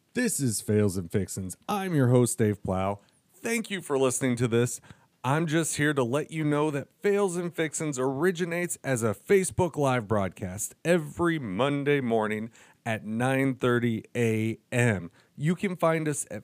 This is Fails and Fixins. I'm your host, Dave Plow. Thank you for listening to this. I'm just here to let you know that Fails and Fixins originates as a Facebook Live broadcast every Monday morning at 9:30 a.m. You can find us at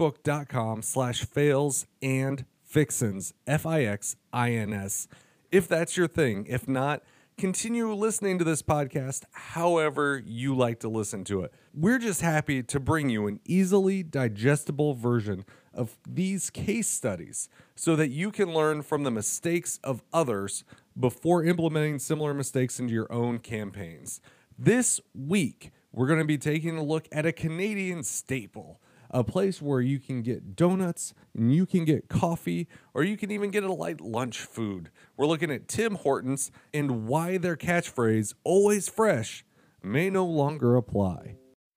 facebook.com/failsandfixins, F-I-X-I-N-S, if that's your thing. If not, continue listening to this podcast however you like to listen to it. We're just happy to bring you an easily digestible version of these case studies so that you can learn from the mistakes of others before implementing similar mistakes into your own campaigns. This week, we're going to be taking a look at a Canadian staple, a place where you can get donuts, and you can get coffee, or you can even get a light lunch food. We're looking at Tim Hortons and why their catchphrase, always fresh, may no longer apply.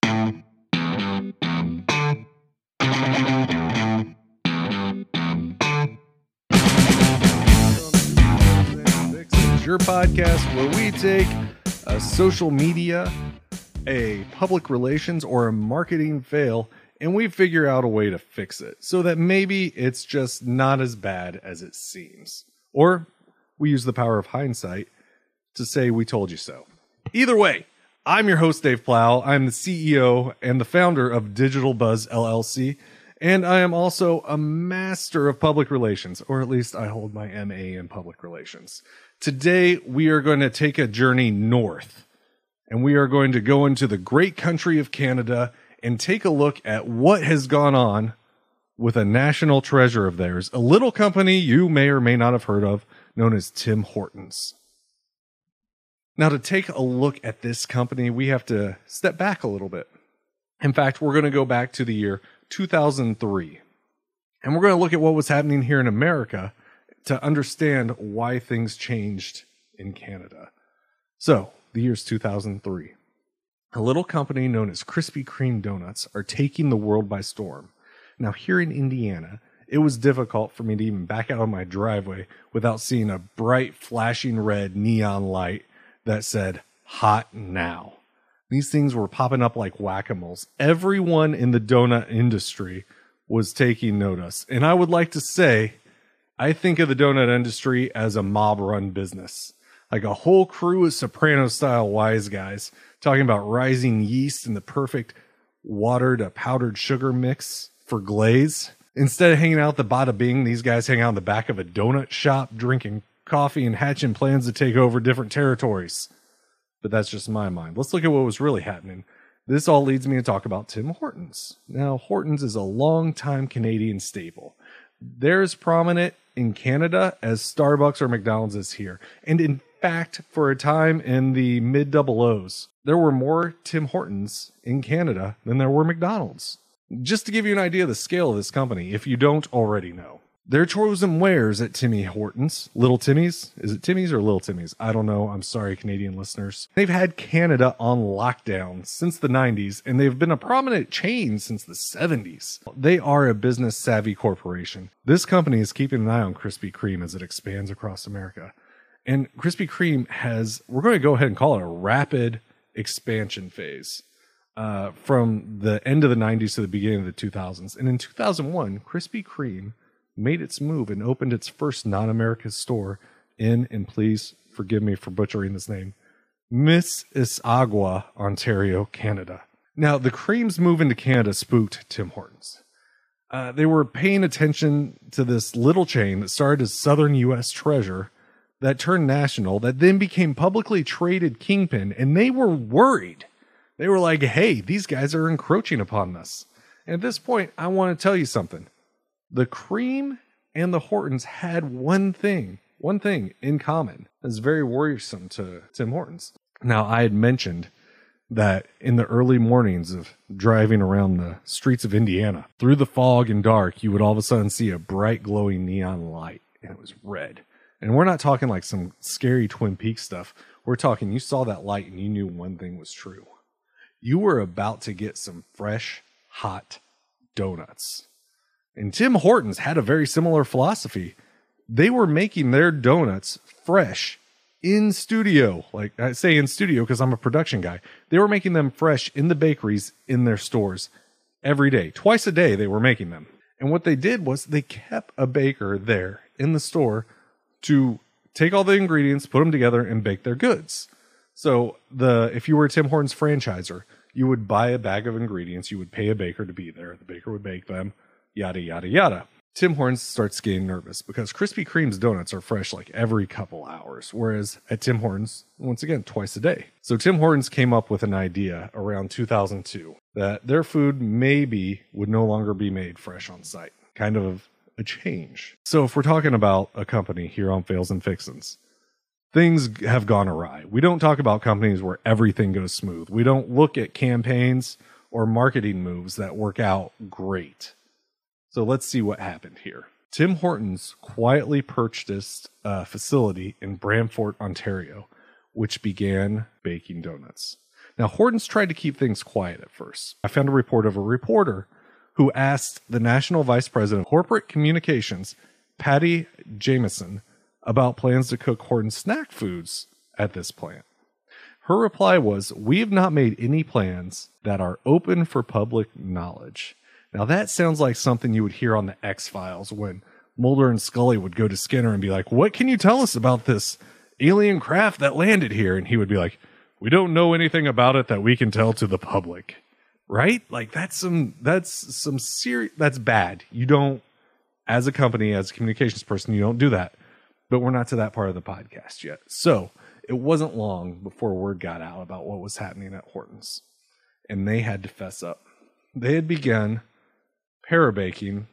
Your podcast where we take a social media, a public relations, or a marketing fail, and we figure out a way to fix it so that maybe it's just not as bad as it seems. Or we use the power of hindsight to say we told you so. Either way, I'm your host, Dave Plow. I'm the CEO and the founder of Digital Buzz LLC, and I am also a master of public relations, or at least I hold my MA in public relations. Today, we are going to take a journey north, and we are going to go into the great country of Canada and take a look at what has gone on with a national treasure of theirs, a little company you may or may not have heard of, known as Tim Hortons. Now, to take a look at this company, we have to step back a little bit. In fact, we're going to go back to the year 2003, and we're going to look at what was happening here in America to understand why things changed in Canada. So, the year's 2003. A little company known as Krispy Kreme Donuts are taking the world by storm. Now, here in Indiana, it was difficult for me to even back out of my driveway without seeing a bright, flashing red neon light that said, "Hot Now." These things were popping up like whack-a-moles. Everyone in the donut industry was taking notice. And I would like to say, I think of the donut industry as a mob-run business. Like a whole crew of Soprano-style wise guys talking about rising yeast and the perfect water to powdered sugar mix for glaze. Instead of hanging out at the Bada Bing, these guys hang out in the back of a donut shop, drinking coffee and hatching plans to take over different territories. But that's just my mind. Let's look at what was really happening. This all leads me to talk about Tim Hortons. Now, Hortons is a long-time Canadian staple. They're as prominent in Canada as Starbucks or McDonald's is here. And in fact, for a time in the mid-00s, there were more Tim Hortons in Canada than there were McDonald's. Just to give you an idea of the scale of this company, if you don't already know. Their chosen wares at Timmy Hortons, Little Timmy's, is it Timmy's or Little Timmy's? I don't know. I'm sorry, Canadian listeners. They've had Canada on lockdown since the 90s, and they've been a prominent chain since the 70s. They are a business-savvy corporation. This company is keeping an eye on Krispy Kreme as it expands across America. And Krispy Kreme has, we're going to go ahead and call it a rapid expansion phase from the end of the 90s to the beginning of the 2000s. And in 2001, Krispy Kreme made its move and opened its first non-American store in, and please forgive me for butchering this name, Mississauga, Ontario, Canada. Now, the Kreme's move into Canada spooked Tim Hortons. They were paying attention to this little chain that started as Southern U.S. Treasure that turned national, that then became publicly traded Kingpin, and they were worried. They were like, hey, these guys are encroaching upon us. And at this point, I want to tell you something. The Kreme and the Hortons had one thing in common. It's very worrisome to Tim Hortons. Now, I had mentioned that in the early mornings of driving around the streets of Indiana, through the fog and dark, you would all of a sudden see a bright glowing neon light, and it was red. And we're not talking like some scary Twin Peaks stuff. We're talking, you saw that light and you knew one thing was true. You were about to get some fresh, hot donuts. And Tim Hortons had a very similar philosophy. They were making their donuts fresh in studio. Like I say in studio because I'm a production guy. They were making them fresh in the bakeries in their stores every day. Twice a day they were making them. And what they did was they kept a baker there in the store to take all the ingredients, put them together, and bake their goods. So if you were a Tim Hortons franchiser, you would buy a bag of ingredients, you would pay a baker to be there, the baker would bake them, yada, yada, yada. Tim Hortons starts getting nervous because Krispy Kreme's donuts are fresh like every couple hours, whereas at Tim Hortons, once again, twice a day. So Tim Hortons came up with an idea around 2002 that their food maybe would no longer be made fresh on site. Kind of a change. So if we're talking about a company here on Fails and Fixins, things have gone awry. We don't talk about companies where everything goes smooth. We don't look at campaigns or marketing moves that work out great. So let's see what happened here. Tim Hortons quietly purchased a facility in Brantford, Ontario, which began baking donuts. Now, Hortons tried to keep things quiet at first. I found a report of a reporter who asked the National Vice President of Corporate Communications, Patty Jameson, about plans to cook Hortons snack foods at this plant. Her reply was, "We have not made any plans that are open for public knowledge." Now that sounds like something you would hear on the X-Files when Mulder and Scully would go to Skinner and be like, "What can you tell us about this alien craft that landed here?" And he would be like, "We don't know anything about it that we can tell to the public." Right? Like that's some serious, that's bad. You don't, as a company, as a communications person, you don't do that. But we're not to that part of the podcast yet. So it wasn't long before word got out about what was happening at Hortons. And they had to fess up. They had begun para-baking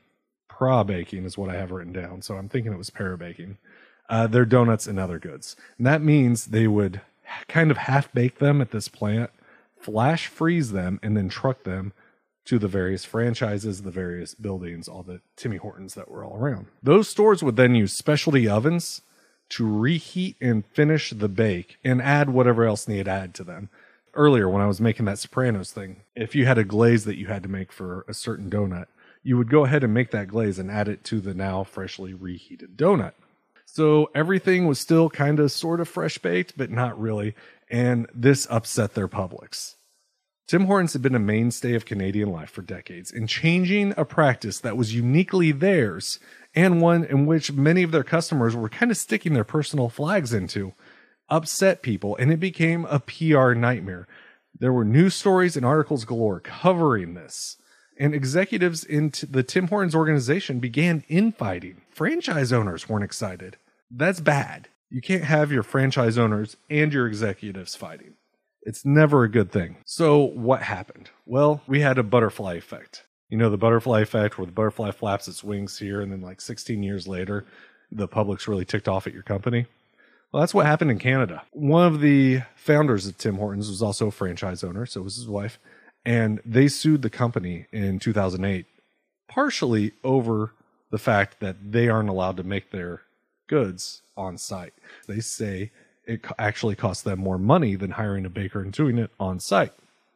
is what I have written down. So I'm thinking it was para-baking. Their donuts and other goods. And that means they would kind of half-bake them at this plant, flash freeze them, and then truck them to the various franchises, the various buildings, all the Timmy Hortons that were all around. Those stores would then use specialty ovens to reheat and finish the bake and add whatever else needed to add to them. Earlier, when I was making that Sopranos thing, if you had a glaze that you had to make for a certain donut, you would go ahead and make that glaze and add it to the now freshly reheated donut. So everything was still kind of sort of fresh baked, but not really. And this upset their publics. Tim Hortons had been a mainstay of Canadian life for decades, and changing a practice that was uniquely theirs and one in which many of their customers were kind of sticking their personal flags into upset people, and it became a PR nightmare. There were news stories and articles galore covering this, and executives in the Tim Hortons organization began infighting. Franchise owners weren't excited. That's bad. You can't have your franchise owners and your executives fighting. It's never a good thing. So what happened? Well, we had a butterfly effect. You know, the butterfly effect where the butterfly flaps its wings here and then like 16 years later, the public's really ticked off at your company. Well, that's what happened in Canada. One of the founders of Tim Hortons was also a franchise owner, so was his wife, and they sued the company in 2008, partially over the fact that they aren't allowed to make their goods on site. They say it actually costs them more money than hiring a baker and doing it on site.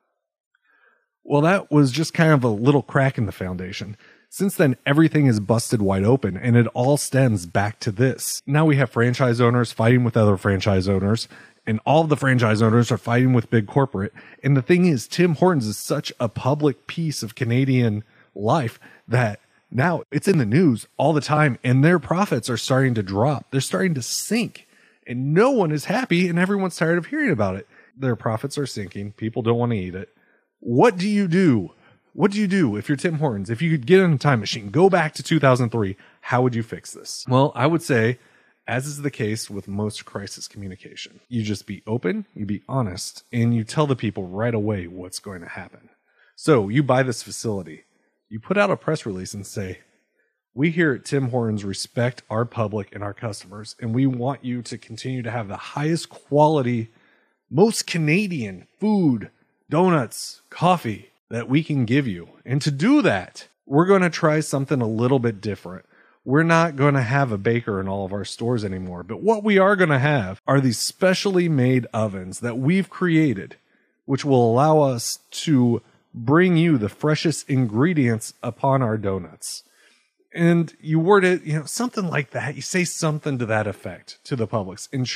Well, that was just kind of a little crack in the foundation. Since then, everything is busted wide open, and it all stems back to this. Now we have franchise owners fighting with other franchise owners, and all of the franchise owners are fighting with big corporate. And the thing is, Tim Hortons is such a public piece of Canadian life that now it's in the news all the time, and their profits are starting to drop. They're starting to sink, and no one is happy, and everyone's tired of hearing about it. Their profits are sinking. People don't want to eat it. What do you do? What do you do if you're Tim Hortons? If you could get in a time machine, go back to 2003, how would you fix this? Well, I would say, as is the case with most crisis communication, you just be open, you be honest, and you tell the people right away what's going to happen. So you buy this facility, you put out a press release and say, we here at Tim Hortons respect our public and our customers, and we want you to continue to have the highest quality, most Canadian food, donuts, coffee that we can give you. And to do that, we're going to try something a little bit different. We're not going to have a baker in all of our stores anymore. But what we are going to have are these specially made ovens that we've created, which will allow us to bring you the freshest ingredients upon our donuts. And you word it, something like that. You say something to that effect to the public. And sure,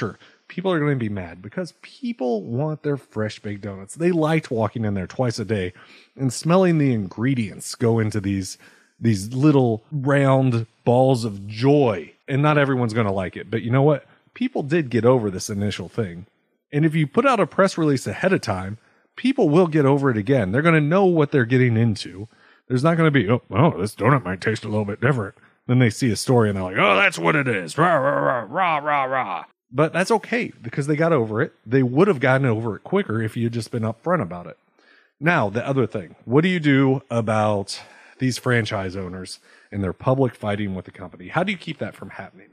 people are going to be mad because people want their fresh baked donuts. They liked walking in there twice a day and smelling the ingredients go into these little round balls of joy. And not everyone's going to like it. But you know what? People did get over this initial thing. And if you put out a press release ahead of time, people will get over it again. They're going to know what they're getting into. There's not going to be, oh, this donut might taste a little bit different. Then they see a story and they're like, oh, that's what it is. Rah, rah, rah, rah, rah, rah. But that's okay because they got over it. They would have gotten over it quicker if you had just been upfront about it. Now, the other thing, what do you do about these franchise owners and their public fighting with the company? How do you keep that from happening?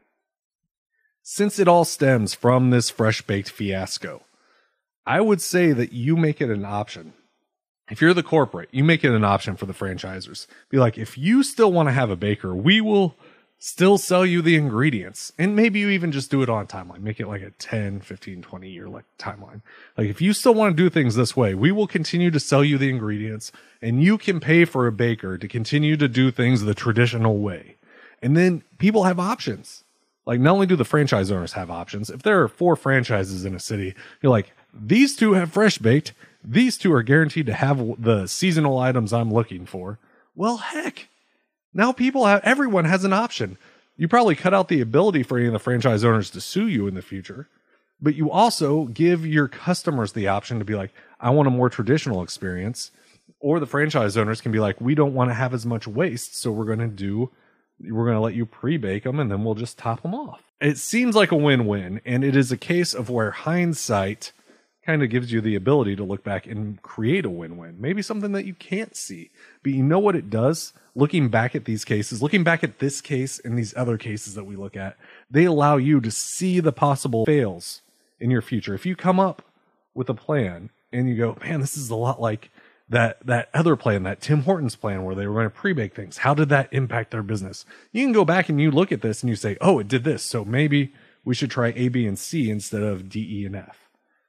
Since it all stems from this fresh baked fiasco, I would say that you make it an option. If you're the corporate, you make it an option for the franchisers. Be like, if you still want to have a baker, we will still sell you the ingredients. And maybe you even just do it on a timeline. Make it like a 10, 15, 20 year timeline. Like if you still want to do things this way, we will continue to sell you the ingredients and you can pay for a baker to continue to do things the traditional way. And then people have options. Like not only do the franchise owners have options, if there are 4 franchises in a city, you're like, these 2 have fresh baked. These 2 are guaranteed to have the seasonal items I'm looking for. Well, heck, now everyone has an option. You probably cut out the ability for any of the franchise owners to sue you in the future, but you also give your customers the option to be like, I want a more traditional experience. Or the franchise owners can be like, we don't want to have as much waste, so we're going to let you pre-bake them and then we'll just top them off. It seems like a win-win, and it is a case of where hindsight kind of gives you the ability to look back and create a win-win. Maybe something that you can't see. But you know what it does? Looking back at these cases, looking back at this case and these other cases that we look at, they allow you to see the possible fails in your future. If you come up with a plan and you go, man, this is a lot like that other plan, that Tim Hortons plan where they were going to pre-bake things. How did that impact their business? You can go back and you look at this and you say, oh, it did this. So maybe we should try A, B, and C instead of D, E, and F.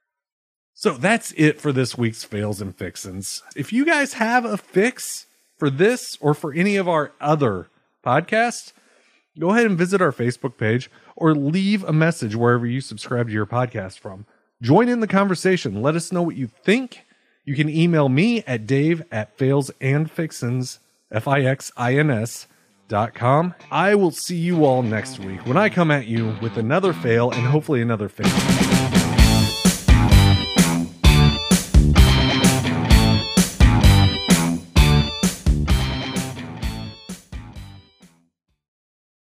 So that's it for this week's Fails and Fixins. If you guys have a fix for this or for any of our other podcasts, go ahead and visit our Facebook page or leave a message wherever you subscribe to your podcast from. Join in the conversation. Let us know what you think. You can email me at dave@failsandfixins, FIXINS.com. I will see you all next week when I come at you with another fail and hopefully another fix.